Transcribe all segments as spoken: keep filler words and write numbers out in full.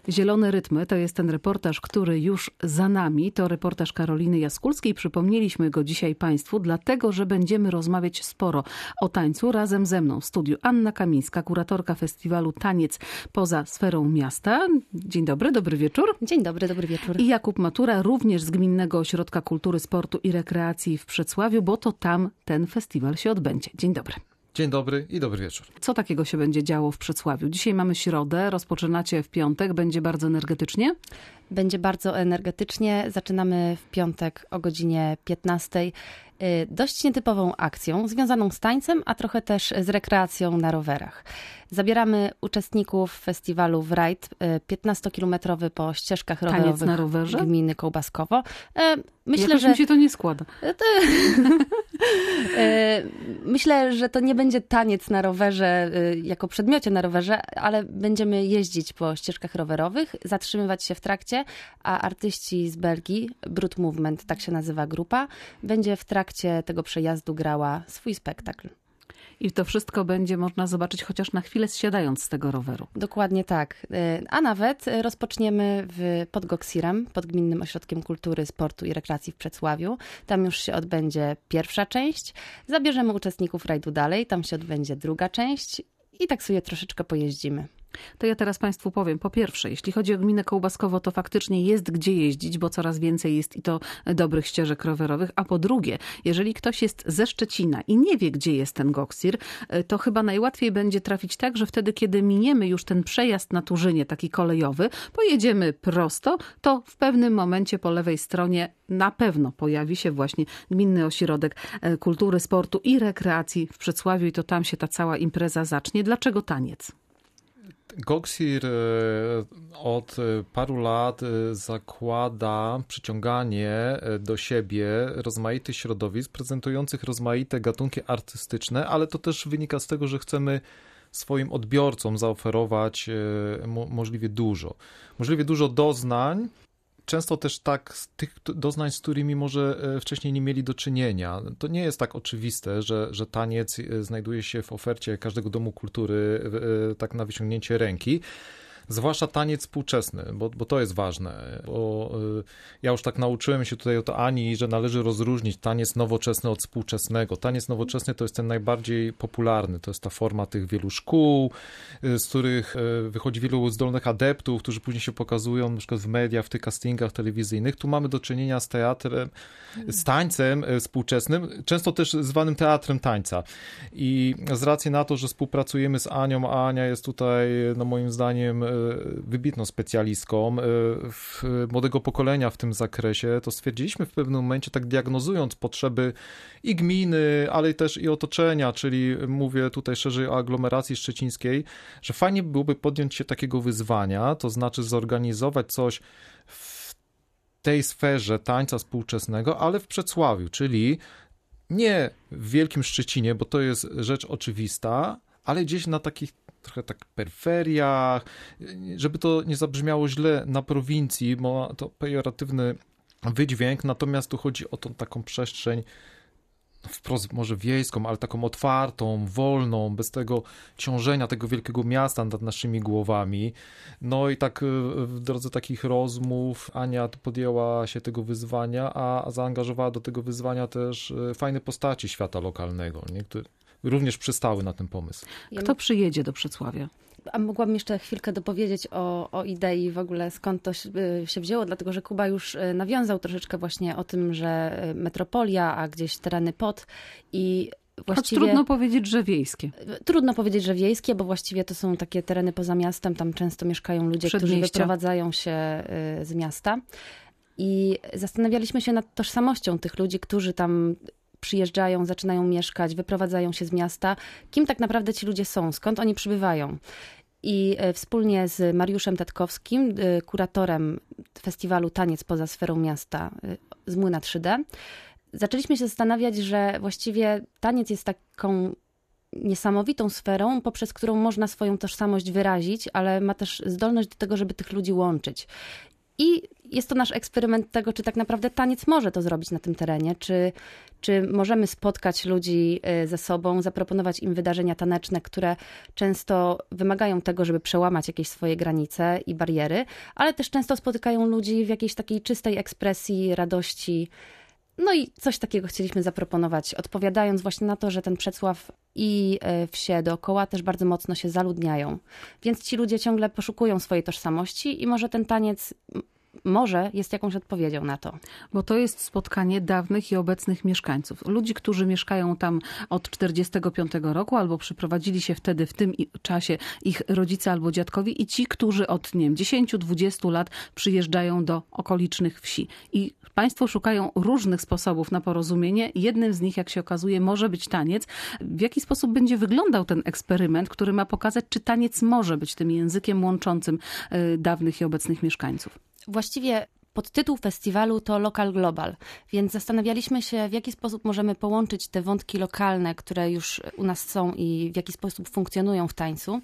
Zielone rytmy to jest ten reportaż, który już za nami. To reportaż Karoliny Jaskulskiej. Przypomnieliśmy go dzisiaj Państwu, dlatego że będziemy rozmawiać sporo o tańcu. Razem ze mną w studiu Anna Kamińska, kuratorka festiwalu Taniec poza sferą miasta. Dzień dobry, dobry wieczór. Dzień dobry, dobry wieczór. I Jakub Matura, również z Gminnego Ośrodka Kultury, Sportu i Rekreacji w Przecławiu, bo to tam ten festiwal się odbędzie. Dzień dobry. Dzień dobry i dobry wieczór. Co takiego się będzie działo w Przecławiu? Dzisiaj mamy środę, rozpoczynacie w piątek, będzie bardzo energetycznie? Będzie bardzo energetycznie. Zaczynamy w piątek o godzinie piętnastej. Dość nietypową akcją, związaną z tańcem, a trochę też z rekreacją na rowerach. Zabieramy uczestników festiwalu w rajd piętnastokilometrowy po ścieżkach rowerowych Taniec na rowerze? Gminy Kołbaskowo. Myślę, Jakoś że mi się to nie składa. Myślę, że to nie będzie taniec na rowerze jako przedmiocie na rowerze, ale będziemy jeździć po ścieżkach rowerowych, zatrzymywać się w trakcie, a artyści z Belgii, Brut Movement, tak się nazywa grupa, będzie w trakcie tego przejazdu grała swój spektakl. I to wszystko będzie można zobaczyć chociaż na chwilę zsiadając z tego roweru. Dokładnie tak. A nawet rozpoczniemy w, pod Goksirem, pod Gminnym Ośrodkiem Kultury, Sportu i Rekreacji w Przecławiu. Tam już się odbędzie pierwsza część. Zabierzemy uczestników rajdu dalej, tam się odbędzie druga część i tak sobie troszeczkę pojeździmy. To ja teraz Państwu powiem. Po pierwsze, jeśli chodzi o gminę Kołbaskowo, to faktycznie jest gdzie jeździć, bo coraz więcej jest i to dobrych ścieżek rowerowych. A po drugie, jeżeli ktoś jest ze Szczecina i nie wie, gdzie jest ten Goksir, to chyba najłatwiej będzie trafić tak, że wtedy, kiedy miniemy już ten przejazd na Turzynie, taki kolejowy, pojedziemy prosto, to w pewnym momencie po lewej stronie na pewno pojawi się właśnie Gminny Ośrodek Kultury, Sportu i Rekreacji w Przecławiu i to tam się ta cała impreza zacznie. Dlaczego taniec? Goksir od paru lat zakłada przyciąganie do siebie rozmaitych środowisk prezentujących rozmaite gatunki artystyczne, ale to też wynika z tego, że chcemy swoim odbiorcom zaoferować możliwie dużo. Możliwie dużo doznań, często też tak z tych doznań, z którymi może wcześniej nie mieli do czynienia. To nie jest tak oczywiste, że, że taniec znajduje się w ofercie każdego domu kultury tak na wyciągnięcie ręki. Zwłaszcza taniec współczesny, bo, bo to jest ważne. Bo ja już tak nauczyłem się tutaj od Ani, że należy rozróżnić taniec nowoczesny od współczesnego. Taniec nowoczesny to jest ten najbardziej popularny. To jest ta forma tych wielu szkół, z których wychodzi wielu zdolnych adeptów, którzy później się pokazują na przykład w mediach, w tych castingach telewizyjnych. Tu mamy do czynienia z teatrem, z tańcem współczesnym, często też zwanym teatrem tańca. I z racji na to, że współpracujemy z Anią, a Ania jest tutaj, no moim zdaniem, wybitną specjalistką w młodego pokolenia w tym zakresie, to stwierdziliśmy w pewnym momencie, tak diagnozując potrzeby i gminy, ale też i otoczenia, czyli mówię tutaj szerzej o aglomeracji szczecińskiej, że fajnie byłoby podjąć się takiego wyzwania, to znaczy zorganizować coś w tej sferze tańca współczesnego, ale w Przecławiu, czyli nie w Wielkim Szczecinie, bo to jest rzecz oczywista, ale gdzieś na takich trochę tak peryferiach, żeby to nie zabrzmiało źle na prowincji, bo to pejoratywny wydźwięk, natomiast tu chodzi o tą taką przestrzeń wprost może wiejską, ale taką otwartą, wolną, bez tego ciążenia tego wielkiego miasta nad naszymi głowami. No i tak w drodze takich rozmów Ania podjęła się tego wyzwania, a zaangażowała do tego wyzwania też fajne postaci świata lokalnego, nie? Które również przystały na ten pomysł. Kto przyjedzie do Przecławia? A mogłabym jeszcze chwilkę dopowiedzieć o, o idei w ogóle, skąd to się wzięło, dlatego że Kuba już nawiązał troszeczkę właśnie o tym, że metropolia, a gdzieś tereny pod i właściwie... Choć trudno powiedzieć, że wiejskie. Trudno powiedzieć, że wiejskie, bo właściwie to są takie tereny poza miastem, tam często mieszkają ludzie, którzy wyprowadzają się z miasta. I zastanawialiśmy się nad tożsamością tych ludzi, którzy tam przyjeżdżają, zaczynają mieszkać, wyprowadzają się z miasta. Kim tak naprawdę ci ludzie są? Skąd oni przybywają? I wspólnie z Mariuszem Tetkowskim, kuratorem festiwalu Taniec poza sferą miasta z Młyna trzy D, zaczęliśmy się zastanawiać, że właściwie taniec jest taką niesamowitą sferą, poprzez którą można swoją tożsamość wyrazić, ale ma też zdolność do tego, żeby tych ludzi łączyć. I jest to nasz eksperyment tego, czy tak naprawdę taniec może to zrobić na tym terenie, czy, czy możemy spotkać ludzi ze sobą, zaproponować im wydarzenia taneczne, które często wymagają tego, żeby przełamać jakieś swoje granice i bariery, ale też często spotykają ludzi w jakiejś takiej czystej ekspresji, radości. No i coś takiego chcieliśmy zaproponować, odpowiadając właśnie na to, że ten Przecław i wsie dookoła też bardzo mocno się zaludniają. Więc ci ludzie ciągle poszukują swojej tożsamości i może ten taniec może jest jakąś odpowiedzią na to. Bo to jest spotkanie dawnych i obecnych mieszkańców. Ludzi, którzy mieszkają tam od czterdziestego piątego roku albo przyprowadzili się wtedy w tym czasie ich rodzice albo dziadkowie i ci, którzy od nie wiem, dziesięć dwadzieścia lat przyjeżdżają do okolicznych wsi. I państwo szukają różnych sposobów na porozumienie. Jednym z nich, jak się okazuje, może być taniec. W jaki sposób będzie wyglądał ten eksperyment, który ma pokazać, czy taniec może być tym językiem łączącym dawnych i obecnych mieszkańców? Właściwie podtytuł festiwalu to Local Global, więc zastanawialiśmy się, w jaki sposób możemy połączyć te wątki lokalne, które już u nas są i w jaki sposób funkcjonują w tańcu,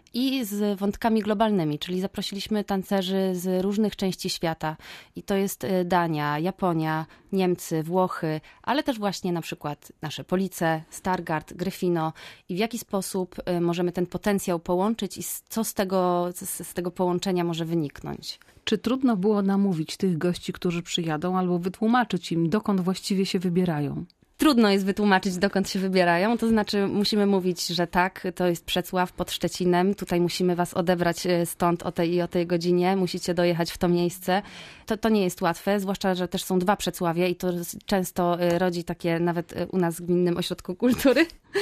i z wątkami globalnymi, czyli zaprosiliśmy tancerzy z różnych części świata. I to jest Dania, Japonia, Niemcy, Włochy, ale też właśnie na przykład nasze Police, Stargard, Gryfino. I w jaki sposób możemy ten potencjał połączyć i co z tego, z tego połączenia może wyniknąć. Czy trudno było namówić tych gości, którzy przyjadą, albo wytłumaczyć im, dokąd właściwie się wybierają? Trudno jest wytłumaczyć, dokąd się wybierają, to znaczy musimy mówić, że tak, to jest Przecław pod Szczecinem, tutaj musimy was odebrać stąd o tej i o tej godzinie, musicie dojechać w to miejsce. To, to nie jest łatwe, zwłaszcza, że też są dwa Przecławie i to często rodzi takie, nawet u nas w Gminnym Ośrodku Kultury,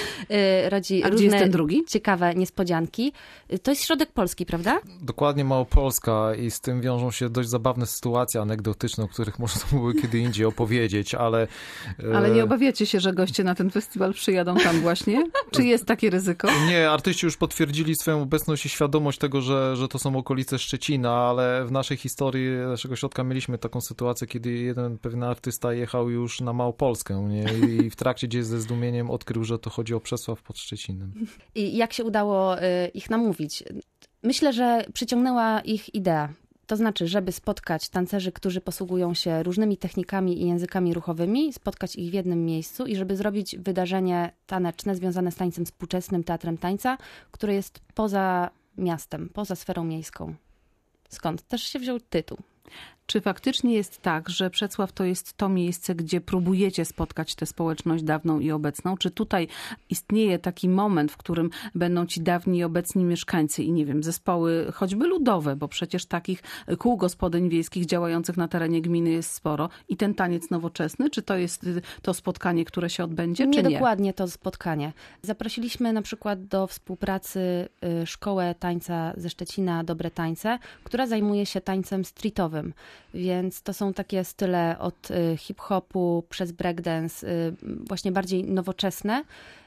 rodzi A różne gdzie jest ten drugi? ciekawe niespodzianki. To jest środek Polski, prawda? Dokładnie, Małopolska i z tym wiążą się dość zabawne sytuacje anegdotyczne, o których można były kiedy indziej opowiedzieć, ale... Ale nie obawiacie się, że goście na ten festiwal przyjadą tam właśnie? Czy jest takie ryzyko? Nie, artyści już potwierdzili swoją obecność i świadomość tego, że, że to są okolice Szczecina, ale w naszej historii naszego ośrodka mieliśmy taką sytuację, kiedy jeden pewien artysta jechał już na Małopolskę, nie? I w trakcie gdzieś ze zdumieniem odkrył, że to chodzi o Przecław pod Szczecinem. I jak się udało ich namówić? Myślę, że przyciągnęła ich idea. To znaczy, żeby spotkać tancerzy, którzy posługują się różnymi technikami i językami ruchowymi, spotkać ich w jednym miejscu i żeby zrobić wydarzenie taneczne związane z tańcem współczesnym, teatrem tańca, które jest poza miastem, poza sferą miejską. Skąd też się wziął tytuł. Czy faktycznie jest tak, że Przecław to jest to miejsce, gdzie próbujecie spotkać tę społeczność dawną i obecną? Czy tutaj istnieje taki moment, w którym będą ci dawni i obecni mieszkańcy i nie wiem, zespoły choćby ludowe, bo przecież takich kół gospodyń wiejskich działających na terenie gminy jest sporo i ten taniec nowoczesny? Czy to jest to spotkanie, które się odbędzie, nie, czy nie? Dokładnie to spotkanie. Zaprosiliśmy na przykład do współpracy Szkołę Tańca ze Szczecina Dobre Tańce, która zajmuje się tańcem streetowym. Więc to są takie style od hip-hopu przez breakdance, właśnie bardziej nowoczesne.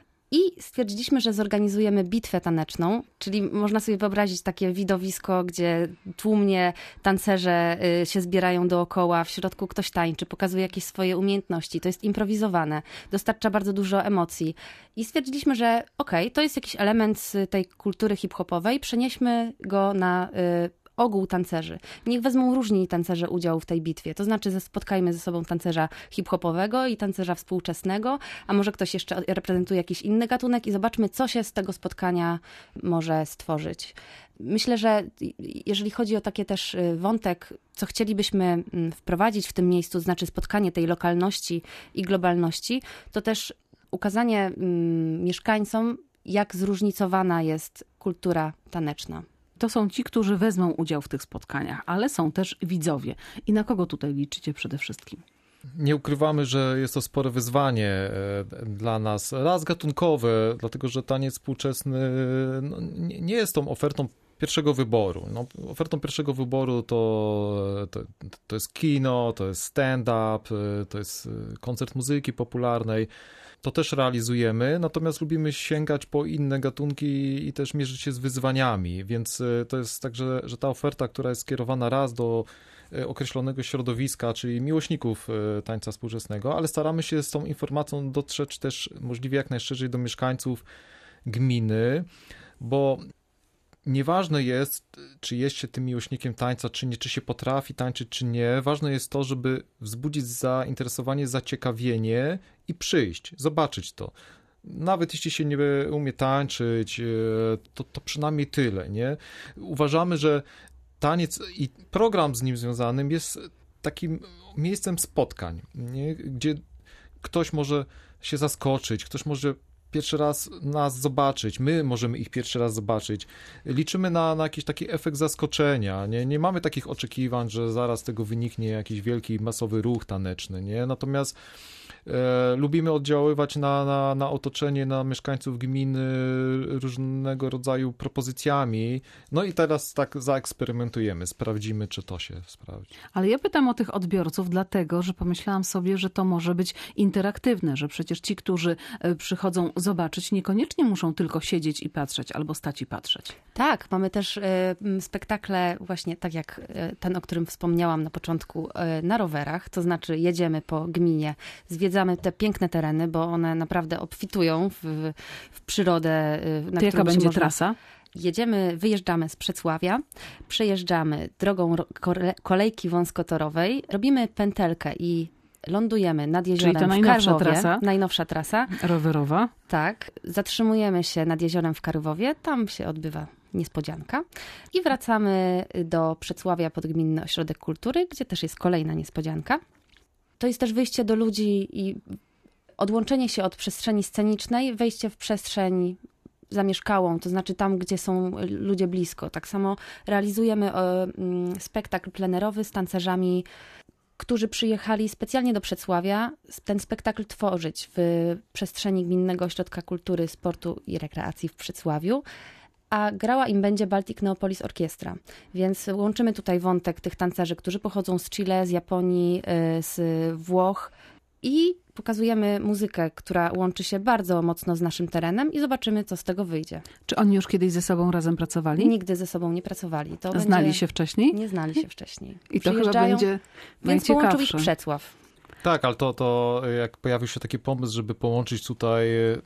I stwierdziliśmy, że zorganizujemy bitwę taneczną, czyli można sobie wyobrazić takie widowisko, gdzie tłumnie tancerze się zbierają dookoła, w środku ktoś tańczy, pokazuje jakieś swoje umiejętności. To jest improwizowane, dostarcza bardzo dużo emocji. I stwierdziliśmy, że okej, okay, to jest jakiś element z tej kultury hip-hopowej, przenieśmy go na ogół tancerzy. Niech wezmą różni tancerze udział w tej bitwie. To znaczy spotkajmy ze sobą tancerza hip-hopowego i tancerza współczesnego, a może ktoś jeszcze reprezentuje jakiś inny gatunek i zobaczmy, co się z tego spotkania może stworzyć. Myślę, że jeżeli chodzi o takie też wątek, co chcielibyśmy wprowadzić w tym miejscu, to znaczy spotkanie tej lokalności i globalności, to też ukazanie mm, mieszkańcom, jak zróżnicowana jest kultura taneczna. To są ci, którzy wezmą udział w tych spotkaniach, ale są też widzowie. I na kogo tutaj liczycie przede wszystkim? Nie ukrywamy, że jest to spore wyzwanie dla nas. Raz gatunkowe, dlatego że taniec współczesny no, nie jest tą ofertą pierwszego wyboru. No, ofertą pierwszego wyboru to, to, to jest kino, to jest stand-up, to jest koncert muzyki popularnej. To też realizujemy, natomiast lubimy sięgać po inne gatunki i też mierzyć się z wyzwaniami, więc to jest tak, że, że ta oferta, która jest skierowana raz do określonego środowiska, czyli miłośników tańca współczesnego, ale staramy się z tą informacją dotrzeć też możliwie jak najszerzej do mieszkańców gminy, bo nieważne jest, czy jest się tym miłośnikiem tańca, czy nie, czy się potrafi tańczyć, czy nie. Ważne jest to, żeby wzbudzić zainteresowanie, zaciekawienie i przyjść, zobaczyć to. Nawet jeśli się nie umie tańczyć, to, to przynajmniej tyle, nie? Uważamy, że taniec i program z nim związanym jest takim miejscem spotkań, nie? Gdzie ktoś może się zaskoczyć, ktoś może pierwszy raz nas zobaczyć, my możemy ich pierwszy raz zobaczyć. Liczymy na, na jakiś taki efekt zaskoczenia, nie? Nie mamy takich oczekiwań, że zaraz z tego wyniknie jakiś wielki, masowy ruch taneczny, nie? Natomiast e, lubimy oddziaływać na, na, na otoczenie, na mieszkańców gminy różnego rodzaju propozycjami. No i teraz tak zaeksperymentujemy, sprawdzimy, czy to się sprawdzi. Ale ja pytam o tych odbiorców, dlatego, że pomyślałam sobie, że to może być interaktywne, że przecież ci, którzy przychodzą zobaczyć, niekoniecznie muszą tylko siedzieć i patrzeć, albo stać i patrzeć. Tak, mamy też y, spektakle właśnie tak jak ten, o którym wspomniałam na początku, y, na rowerach, to znaczy jedziemy po gminie, zwiedzamy te piękne tereny, bo one naprawdę obfitują w, w przyrodę. Y, na to jaka będzie można... trasa? Jedziemy, wyjeżdżamy z Przecławia, przejeżdżamy drogą kolejki wąskotorowej, robimy pętelkę i lądujemy nad jeziorem. Czyli to najnowsza w Karwowie. trasa? Najnowsza trasa. Rowerowa? Tak. Zatrzymujemy się nad jeziorem w Karwowie. Tam się odbywa niespodzianka. I wracamy do Przecławia pod Gminny Ośrodek Kultury, gdzie też jest kolejna niespodzianka. To jest też wyjście do ludzi i odłączenie się od przestrzeni scenicznej, wejście w przestrzeń zamieszkałą, to znaczy tam, gdzie są ludzie blisko. Tak samo realizujemy spektakl plenerowy z tancerzami, którzy przyjechali specjalnie do Przecławia ten spektakl tworzyć w przestrzeni Gminnego Ośrodka Kultury, Sportu i Rekreacji w Przecławiu, a grała im będzie Baltic Neopolis Orkiestra. Więc łączymy tutaj wątek tych tancerzy, którzy pochodzą z Chile, z Japonii, z Włoch i pokazujemy muzykę, która łączy się bardzo mocno z naszym terenem i zobaczymy, co z tego wyjdzie. Czy oni już kiedyś ze sobą razem pracowali? Nigdy ze sobą nie pracowali. To Znali będzie... się wcześniej? Nie znali się wcześniej. I to chyba będzie więc połączył ich Przecław. Tak, ale to, to jak pojawił się taki pomysł, żeby połączyć tutaj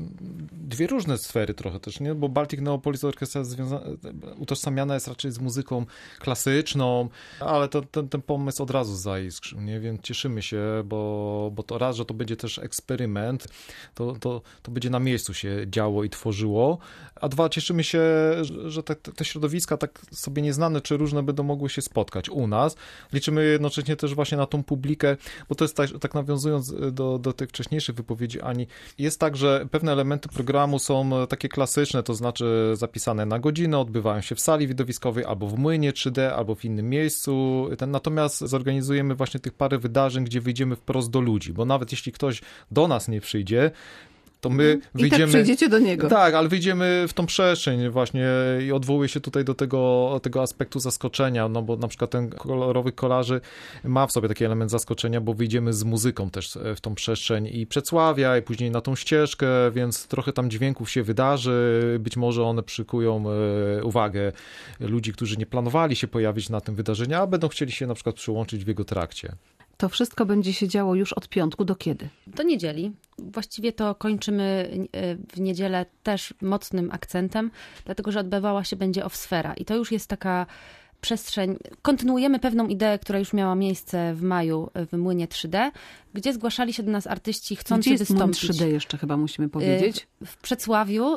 dwie różne sfery trochę też, nie? Bo Baltic Neopolis Orkiestra związana, utożsamiana jest raczej z muzyką klasyczną, ale to, ten, ten pomysł od razu zaiskrzył, nie? Więc cieszymy się, bo, bo to raz, że to będzie też eksperyment, to, to, to będzie na miejscu się działo i tworzyło, a dwa, cieszymy się, że, że te, te środowiska tak sobie nieznane czy różne będą mogły się spotkać u nas. Liczymy jednocześnie też właśnie na tą publikę, bo to jest tak, tak nawiązując do, do tych wcześniejszych wypowiedzi Ani, jest tak, że pewne elementy programu są takie klasyczne, to znaczy zapisane na godzinę, odbywają się w sali widowiskowej albo w młynie trzy D, albo w innym miejscu. Ten, natomiast zorganizujemy właśnie tych parę wydarzeń, gdzie wyjdziemy wprost do ludzi, bo nawet jeśli ktoś do nas nie przyjdzie, to my wyjdziemy... I tak przyjdziecie do niego. Tak, ale wyjdziemy w tą przestrzeń właśnie i odwołuję się tutaj do tego, tego aspektu zaskoczenia, no bo na przykład ten kolorowy kolarzy ma w sobie taki element zaskoczenia, bo wyjdziemy z muzyką też w tą przestrzeń i Przecławia i później na tą ścieżkę, więc trochę tam dźwięków się wydarzy, być może one przykują uwagę ludzi, którzy nie planowali się pojawić na tym wydarzeniu, a będą chcieli się na przykład przyłączyć w jego trakcie. To wszystko będzie się działo już od piątku do kiedy? Do niedzieli. Właściwie to kończymy w niedzielę też mocnym akcentem, dlatego że odbywała się będzie Offsfera i to już jest taka przestrzeń. Kontynuujemy pewną ideę, która już miała miejsce w maju w Młynie trzy D, gdzie zgłaszali się do nas artyści chcący Gdzie jest wystąpić. Młyn trzy D jeszcze chyba musimy powiedzieć. W Przecławiu.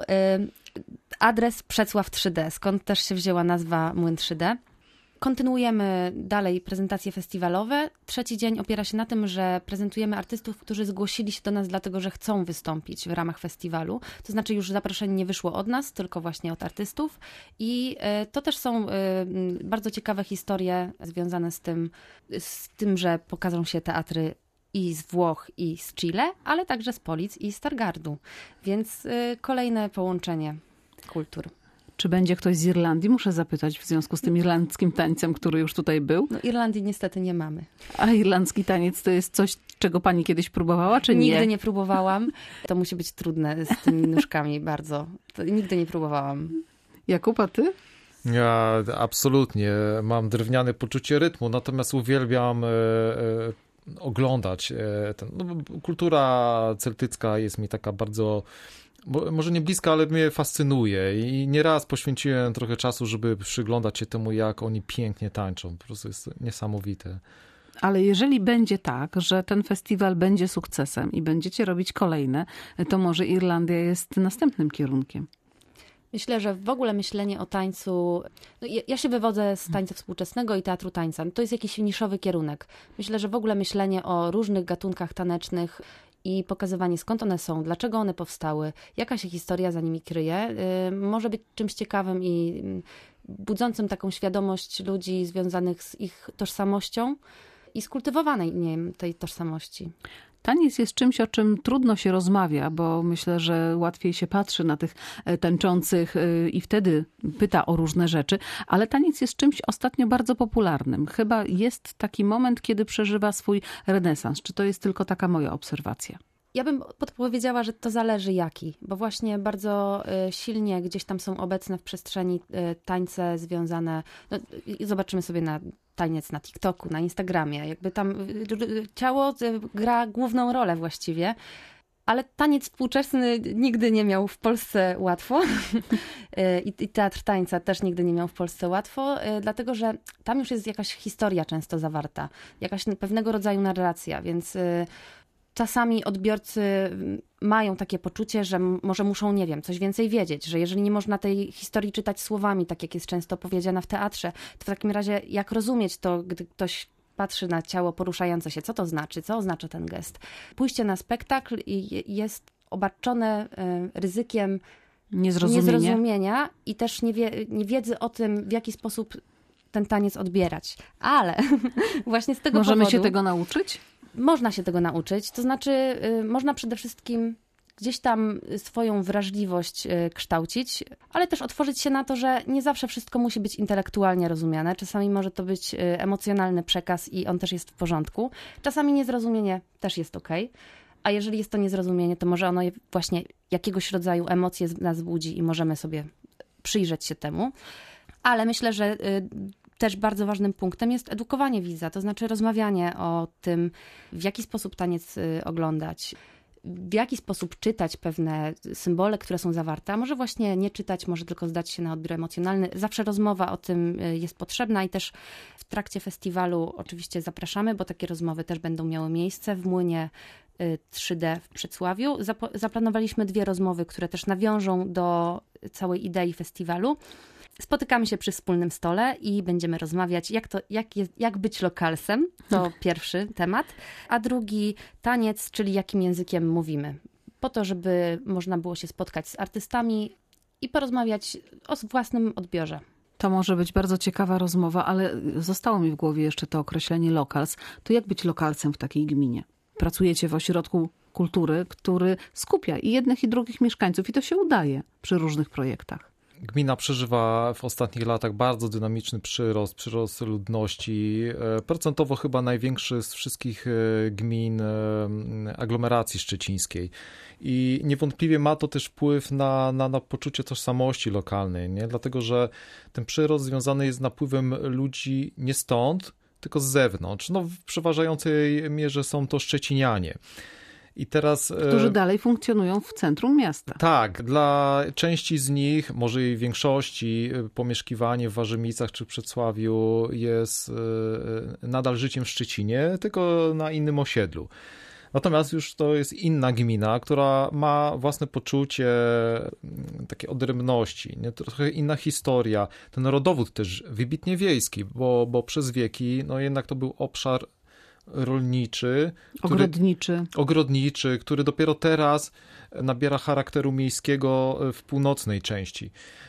Adres Przecław trzy D, skąd też się wzięła nazwa Młyn trzy D. Kontynuujemy dalej prezentacje festiwalowe. Trzeci dzień opiera się na tym, że prezentujemy artystów, którzy zgłosili się do nas dlatego, że chcą wystąpić w ramach festiwalu. To znaczy już zaproszenie nie wyszło od nas, tylko właśnie od artystów. I to też są bardzo ciekawe historie związane z tym, z tym, że pokażą się teatry i z Włoch, i z Chile, ale także z Polic i z Stargardu. Więc kolejne połączenie kultur. Czy będzie ktoś z Irlandii? Muszę zapytać w związku z tym irlandzkim tańcem, który już tutaj był. No, Irlandii niestety nie mamy. A irlandzki taniec to jest coś, czego pani kiedyś próbowała, czy nie? Nigdy nie próbowałam. To musi być trudne z tymi nóżkami bardzo. To nigdy nie próbowałam. Jakub, a ty? Ja absolutnie. Mam drewniane poczucie rytmu, natomiast uwielbiam e, e, oglądać. E, ten, no, kultura celtycka jest mi taka bardzo bo, może nie bliska, ale mnie fascynuje i nieraz poświęciłem trochę czasu, żeby przyglądać się temu, jak oni pięknie tańczą. Po prostu jest niesamowite. Ale jeżeli będzie tak, że ten festiwal będzie sukcesem i będziecie robić kolejne, to może Irlandia jest następnym kierunkiem. Myślę, że w ogóle myślenie o tańcu... No ja, ja się wywodzę z tańca współczesnego i teatru tańca. To jest jakiś niszowy kierunek. Myślę, że w ogóle myślenie o różnych gatunkach tanecznych i pokazywanie, skąd one są, dlaczego one powstały, jaka się historia za nimi kryje, yy, może być czymś ciekawym i yy, budzącym taką świadomość ludzi związanych z ich tożsamością i skultywowanej nie wiem, tej tożsamości. Taniec jest czymś, o czym trudno się rozmawia, bo myślę, że łatwiej się patrzy na tych tańczących i wtedy pyta o różne rzeczy, ale taniec jest czymś ostatnio bardzo popularnym. Chyba jest taki moment, kiedy przeżywa swój renesans. Czy to jest tylko taka moja obserwacja? Ja bym podpowiedziała, że to zależy jaki, bo właśnie bardzo silnie gdzieś tam są obecne w przestrzeni tańce związane, no, zobaczymy sobie na taniec na TikToku, na Instagramie, jakby tam ciało gra główną rolę właściwie, ale taniec współczesny nigdy nie miał w Polsce łatwo I, i teatr tańca też nigdy nie miał w Polsce łatwo, dlatego że tam już jest jakaś historia często zawarta, jakaś pewnego rodzaju narracja, więc czasami odbiorcy mają takie poczucie, że może muszą, nie wiem, coś więcej wiedzieć, że jeżeli nie można tej historii czytać słowami, tak jak jest często powiedziana w teatrze, to w takim razie jak rozumieć to, gdy ktoś patrzy na ciało poruszające się, co to znaczy, co oznacza ten gest. Pójście na spektakl jest obarczone ryzykiem niezrozumienia, niezrozumienia i też niewie, niewiedzy o tym, w jaki sposób ten taniec odbierać. Ale właśnie z tego Możemy powodu... się tego nauczyć? Można się tego nauczyć, to znaczy y, można przede wszystkim gdzieś tam swoją wrażliwość y, kształcić, ale też otworzyć się na to, że nie zawsze wszystko musi być intelektualnie rozumiane. Czasami może to być y, emocjonalny przekaz i on też jest w porządku. Czasami niezrozumienie też jest okej. A jeżeli jest to niezrozumienie, to może ono właśnie jakiegoś rodzaju emocje nas budzi i możemy sobie przyjrzeć się temu. Ale myślę, że y, też bardzo ważnym punktem jest edukowanie widza, to znaczy rozmawianie o tym, w jaki sposób taniec oglądać, w jaki sposób czytać pewne symbole, które są zawarte, a może właśnie nie czytać, może tylko zdać się na odbiór emocjonalny. Zawsze rozmowa o tym jest potrzebna i też w trakcie festiwalu oczywiście zapraszamy, bo takie rozmowy też będą miały miejsce w Młynie trzy D w Przedsławiu. Zaplanowaliśmy dwie rozmowy, które też nawiążą do całej idei festiwalu. Spotykamy się przy wspólnym stole i będziemy rozmawiać, jak, to, jak, jest, jak być lokalsem, to pierwszy temat, a drugi taniec, czyli jakim językiem mówimy. Po to, żeby można było się spotkać z artystami i porozmawiać o własnym odbiorze. To może być bardzo ciekawa rozmowa, ale zostało mi w głowie jeszcze to określenie lokals. To jak być lokalsem w takiej gminie? Pracujecie w ośrodku kultury, który skupia i jednych i drugich mieszkańców i to się udaje przy różnych projektach. Gmina przeżywa w ostatnich latach bardzo dynamiczny przyrost, przyrost ludności. Procentowo chyba największy z wszystkich gmin aglomeracji szczecińskiej. I niewątpliwie ma to też wpływ na, na, na poczucie tożsamości lokalnej, nie? Dlatego że ten przyrost związany jest z napływem ludzi nie stąd, tylko z zewnątrz. No, w przeważającej mierze są to szczecinianie. I teraz, którzy dalej funkcjonują w centrum miasta. Tak, dla części z nich, może i większości, pomieszkiwanie w Warzymicach czy w Przedsławiu jest nadal życiem w Szczecinie, tylko na innym osiedlu. Natomiast już to jest inna gmina, która ma własne poczucie takiej odrębności, nie? Trochę inna historia. Ten rodowód też wybitnie wiejski, bo, bo przez wieki no jednak to był obszar rolniczy, który, ogrodniczy. ogrodniczy, który dopiero teraz nabiera charakteru miejskiego w północnej części.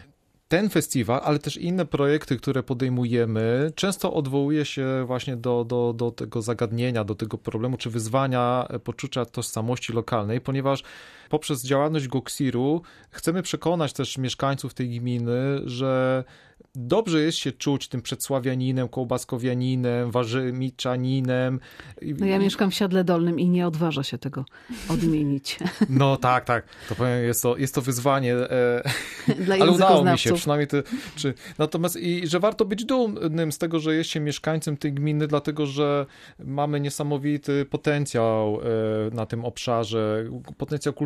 Ten festiwal, ale też inne projekty, które podejmujemy, często odwołuje się właśnie do, do, do tego zagadnienia, do tego problemu, czy wyzwania poczucia tożsamości lokalnej, ponieważ poprzez działalność Goxiru chcemy przekonać też mieszkańców tej gminy, że dobrze jest się czuć tym przedsławianinem, kołbaskowianinem, warzymiczaninem. No ja mieszkam w Siadle Dolnym i nie odważa się tego odmienić. No tak, tak. To powiem, jest to, jest to wyzwanie, e, dla ale udało mi się, przynajmniej to, czy, natomiast i że warto być dumnym z tego, że jest się mieszkańcem tej gminy, dlatego, że mamy niesamowity potencjał e, na tym obszarze, potencjał kulturowy,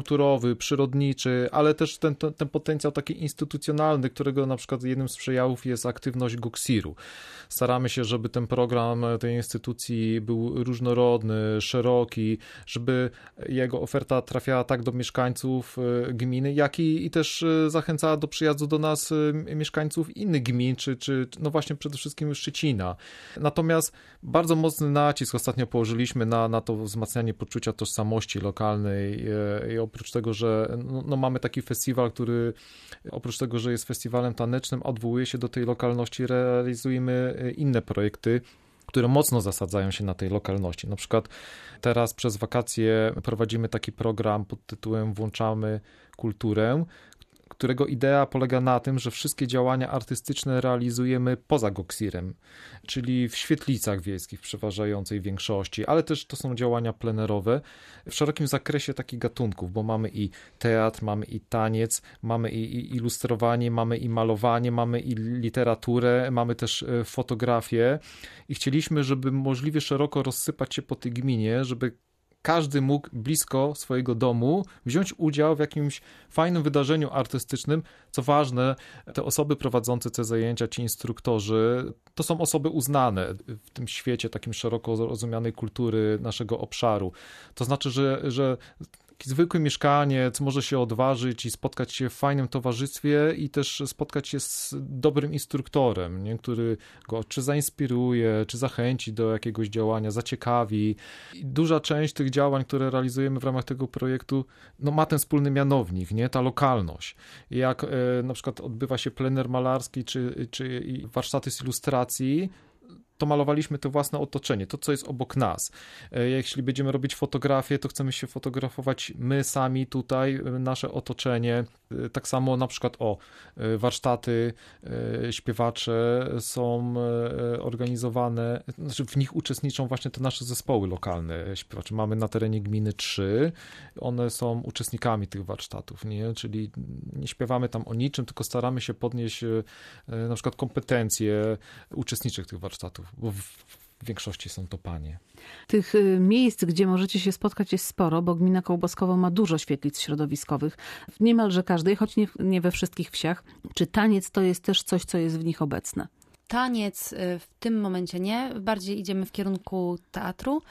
kulturowy, przyrodniczy, ale też ten, ten, ten potencjał taki instytucjonalny, którego na przykład jednym z przejawów jest aktywność Goxiru. Staramy się, żeby ten program tej instytucji był różnorodny, szeroki, żeby jego oferta trafiała tak do mieszkańców gminy, jak i, i też zachęcała do przyjazdu do nas mieszkańców innych gmin, czy, czy no właśnie przede wszystkim Szczecina. Natomiast bardzo mocny nacisk ostatnio położyliśmy na, na to wzmacnianie poczucia tożsamości lokalnej i oprócz tego, że no, no mamy taki festiwal, który oprócz tego, że jest festiwalem tanecznym, odwołuje się do tej lokalności, realizujemy inne projekty, które mocno zasadzają się na tej lokalności. Na przykład teraz przez wakacje prowadzimy taki program pod tytułem Włączamy kulturę, którego idea polega na tym, że wszystkie działania artystyczne realizujemy poza Goxirem, czyli w świetlicach wiejskich w przeważającej większości, ale też to są działania plenerowe w szerokim zakresie takich gatunków, bo mamy i teatr, mamy i taniec, mamy i, i ilustrowanie, mamy i malowanie, mamy i literaturę, mamy też fotografię i chcieliśmy, żeby możliwie szeroko rozsypać się po tej gminie, żeby każdy mógł blisko swojego domu wziąć udział w jakimś fajnym wydarzeniu artystycznym. Co ważne, te osoby prowadzące te zajęcia, ci instruktorzy, to są osoby uznane w tym świecie takim szeroko rozumianej kultury naszego obszaru. To znaczy, że, że taki zwykły mieszkaniec może się odważyć i spotkać się w fajnym towarzystwie i też spotkać się z dobrym instruktorem, nie? Który go czy zainspiruje, czy zachęci do jakiegoś działania, zaciekawi. I duża część tych działań, które realizujemy w ramach tego projektu, no ma ten wspólny mianownik, nie? Ta lokalność. I jak e, na przykład odbywa się plener malarski, czy, czy warsztaty z ilustracji, to malowaliśmy to własne otoczenie, to, co jest obok nas. Jeśli będziemy robić fotografię, to chcemy się fotografować my sami tutaj, nasze otoczenie. Tak samo na przykład o warsztaty śpiewacze są organizowane, znaczy w nich uczestniczą właśnie te nasze zespoły lokalne śpiewacze. Mamy na terenie gminy trzy, one są uczestnikami tych warsztatów, nie? Czyli nie śpiewamy tam o niczym, tylko staramy się podnieść na przykład kompetencje uczestniczych tych warsztatów, bo w większości są to panie. Tych miejsc, gdzie możecie się spotkać, jest sporo, bo gmina Kołbaskowo ma dużo świetlic środowiskowych. W niemalże każdej, choć nie, nie we wszystkich wsiach. Czy taniec to jest też coś, co jest w nich obecne? Taniec w tym momencie nie. Bardziej idziemy w kierunku teatru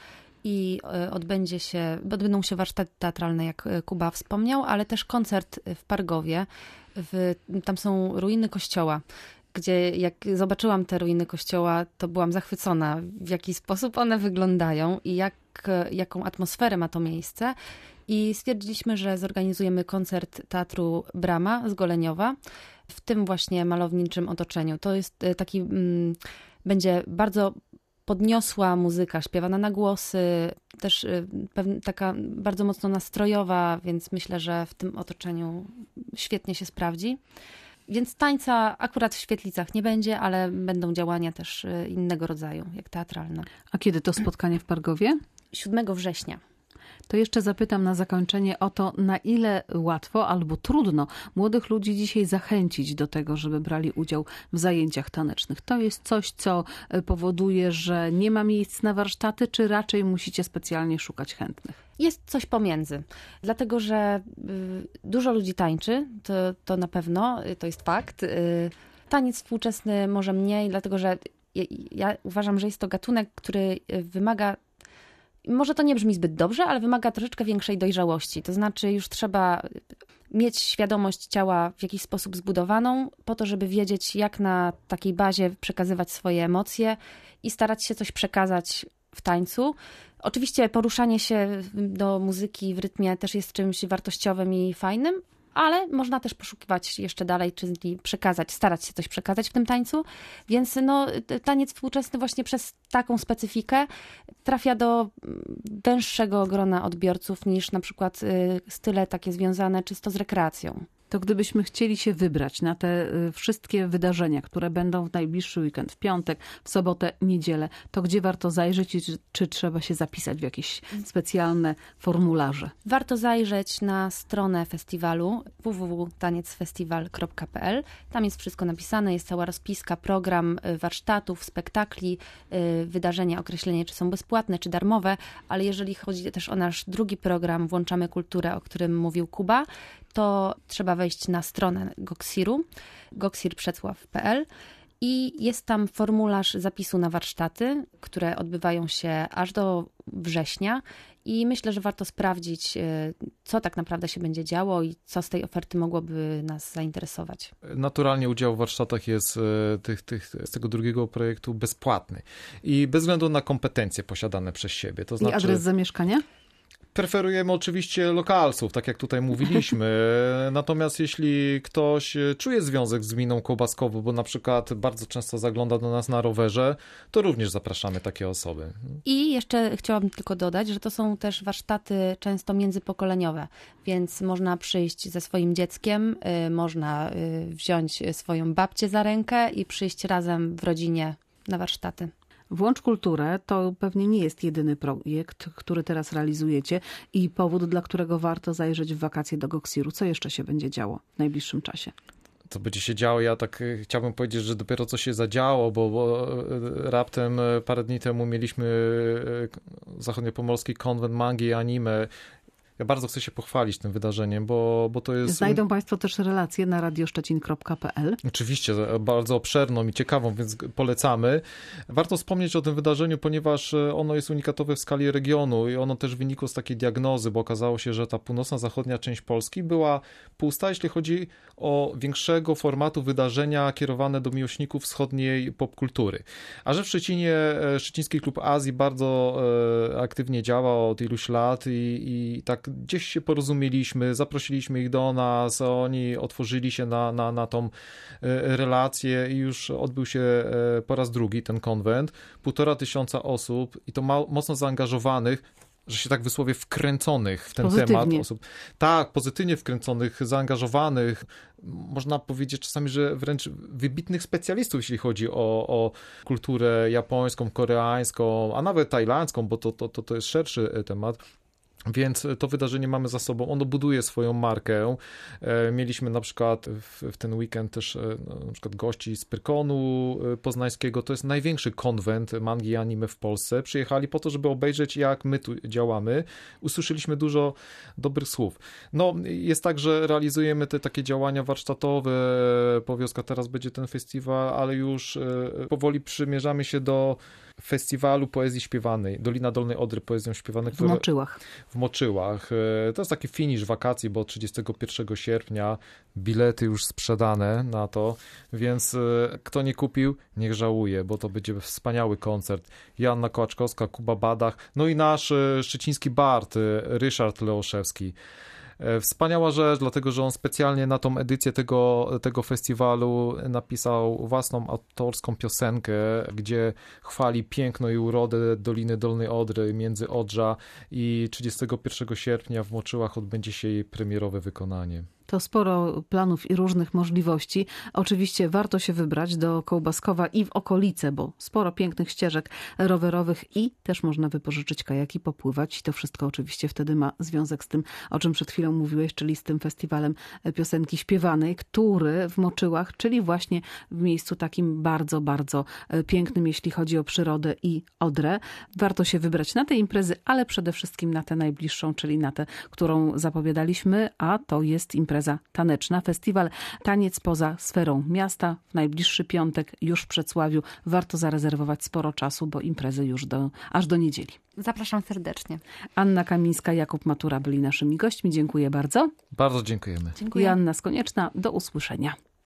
i odbędzie się, odbędą się warsztaty teatralne, jak Kuba wspomniał, ale też koncert w Pargowie. W, tam są ruiny kościoła, gdzie jak zobaczyłam te ruiny kościoła, to byłam zachwycona, w jaki sposób one wyglądają i jak, jaką atmosferę ma to miejsce. I stwierdziliśmy, że zorganizujemy koncert Teatru Brama z Goleniowa w tym właśnie malowniczym otoczeniu. To jest taki, mm, będzie bardzo podniosła muzyka, śpiewana na głosy, też pewna, taka bardzo mocno nastrojowa, więc myślę, że w tym otoczeniu świetnie się sprawdzi. Więc tańca akurat w świetlicach nie będzie, ale będą działania też innego rodzaju, jak teatralne. A kiedy to spotkanie w Pargowie? siódmego września. To jeszcze zapytam na zakończenie o to, na ile łatwo albo trudno młodych ludzi dzisiaj zachęcić do tego, żeby brali udział w zajęciach tanecznych. To jest coś, co powoduje, że nie ma miejsc na warsztaty, czy raczej musicie specjalnie szukać chętnych? Jest coś pomiędzy, dlatego że dużo ludzi tańczy, to, to na pewno, to jest fakt. Taniec współczesny może mniej, dlatego że ja, ja uważam, że jest to gatunek, który wymaga, może to nie brzmi zbyt dobrze, ale wymaga troszeczkę większej dojrzałości. To znaczy już trzeba mieć świadomość ciała w jakiś sposób zbudowaną, po to, żeby wiedzieć, jak na takiej bazie przekazywać swoje emocje i starać się coś przekazać w tańcu. Oczywiście poruszanie się do muzyki w rytmie też jest czymś wartościowym i fajnym, ale można też poszukiwać jeszcze dalej, czyli przekazać, starać się coś przekazać w tym tańcu. Więc no, taniec współczesny właśnie przez taką specyfikę trafia do węższego grona odbiorców niż na przykład style takie związane czysto z rekreacją. To gdybyśmy chcieli się wybrać na te wszystkie wydarzenia, które będą w najbliższy weekend, w piątek, w sobotę, niedzielę, to gdzie warto zajrzeć i czy, czy trzeba się zapisać w jakieś specjalne formularze? Warto zajrzeć na stronę festiwalu w w w kropka taniec festiwal kropka p l. Tam jest wszystko napisane, jest cała rozpiska, program warsztatów, spektakli, wydarzenia, określenie, czy są bezpłatne, czy darmowe, ale jeżeli chodzi też o nasz drugi program Włączamy Kulturę, o którym mówił Kuba, to trzeba wejść na stronę Goxiru, goxir przecław kropka p l i jest tam formularz zapisu na warsztaty, które odbywają się aż do września i myślę, że warto sprawdzić, co tak naprawdę się będzie działo i co z tej oferty mogłoby nas zainteresować. Naturalnie udział w warsztatach jest tych, tych, z tego drugiego projektu bezpłatny i bez względu na kompetencje posiadane przez siebie. To znaczy... I adres zamieszkania? Preferujemy oczywiście lokalsów, tak jak tutaj mówiliśmy. Natomiast jeśli ktoś czuje związek z gminą Kołbaskowo, bo na przykład bardzo często zagląda do nas na rowerze, to również zapraszamy takie osoby. I jeszcze chciałabym tylko dodać, że to są też warsztaty często międzypokoleniowe, więc można przyjść ze swoim dzieckiem, można wziąć swoją babcię za rękę i przyjść razem w rodzinie na warsztaty. Włącz Kulturę to pewnie nie jest jedyny projekt, który teraz realizujecie i powód, dla którego warto zajrzeć w wakacje do Goxiru. Co jeszcze się będzie działo w najbliższym czasie? Co będzie się działo? Ja tak chciałbym powiedzieć, że dopiero co się zadziało, bo, bo raptem parę dni temu mieliśmy zachodniopomorski konwent mangi i anime. Ja bardzo chcę się pochwalić tym wydarzeniem, bo, bo to jest... Znajdą Państwo też relacje na radioszczecin kropka p l. Oczywiście, bardzo obszerną i ciekawą, więc polecamy. Warto wspomnieć o tym wydarzeniu, ponieważ ono jest unikatowe w skali regionu i ono też wynikło z takiej diagnozy, bo okazało się, że ta północno-zachodnia część Polski była pusta, jeśli chodzi o większego formatu wydarzenia kierowane do miłośników wschodniej popkultury. A że w Szczecinie Szczeciński Klub Azji bardzo aktywnie działa od iluś lat i, i tak gdzieś się porozumieliśmy, zaprosiliśmy ich do nas, oni otworzyli się na, na, na tą relację i już odbył się po raz drugi ten konwent. Półtora tysiąca osób i to ma, mocno zaangażowanych, że się tak wysłowię, wkręconych w ten pozytywnie. temat osób. Tak, pozytywnie wkręconych, zaangażowanych. Można powiedzieć czasami, że wręcz wybitnych specjalistów, jeśli chodzi o, o kulturę japońską, koreańską, a nawet tajlandzką, bo to, to, to, to jest szerszy temat. Więc to wydarzenie mamy za sobą, ono buduje swoją markę. Mieliśmy na przykład w, w ten weekend też na przykład gości z Pyrkonu poznańskiego, to jest największy konwent mangi i anime w Polsce. Przyjechali po to, żeby obejrzeć, jak my tu działamy. Usłyszeliśmy dużo dobrych słów. No, jest tak, że realizujemy te takie działania warsztatowe, po wioskach teraz będzie ten festiwal, ale już powoli przymierzamy się do festiwalu poezji śpiewanej, Dolina Dolnej Odry poezją śpiewanej. W Moczyłach. W Moczyłach. To jest taki finisz wakacji, bo trzydziestego pierwszego sierpnia bilety już sprzedane na to, więc kto nie kupił, niech żałuje, bo to będzie wspaniały koncert. Joanna Kołaczkowska, Kuba Badach, no i nasz szczeciński bard, Ryszard Leoszewski. Wspaniała rzecz, dlatego że on specjalnie na tą edycję tego, tego festiwalu napisał własną autorską piosenkę, gdzie chwali piękno i urodę Doliny Dolnej Odry, Międzyodrza i trzydziestego pierwszego sierpnia w Moczyłach odbędzie się jej premierowe wykonanie. To sporo planów i różnych możliwości. Oczywiście warto się wybrać do Kołbaskowa i w okolice, bo sporo pięknych ścieżek rowerowych i też można wypożyczyć kajaki, popływać. I to wszystko oczywiście wtedy ma związek z tym, o czym przed chwilą mówiłeś, czyli z tym festiwalem piosenki śpiewanej, który w Moczyłach, czyli właśnie w miejscu takim bardzo, bardzo pięknym, jeśli chodzi o przyrodę i Odrę. Warto się wybrać na te imprezy, ale przede wszystkim na tę najbliższą, czyli na tę, którą zapowiadaliśmy, a to jest impreza taneczna. Festiwal Taniec poza sferą miasta w najbliższy piątek już w Przecławiu. Warto zarezerwować sporo czasu, bo imprezy już do, aż do niedzieli. Zapraszam serdecznie. Anna Kamińska, Jakub Matura byli naszymi gośćmi. Dziękuję bardzo. Bardzo dziękujemy. Dziękuję. I Anna Skonieczna. Do usłyszenia.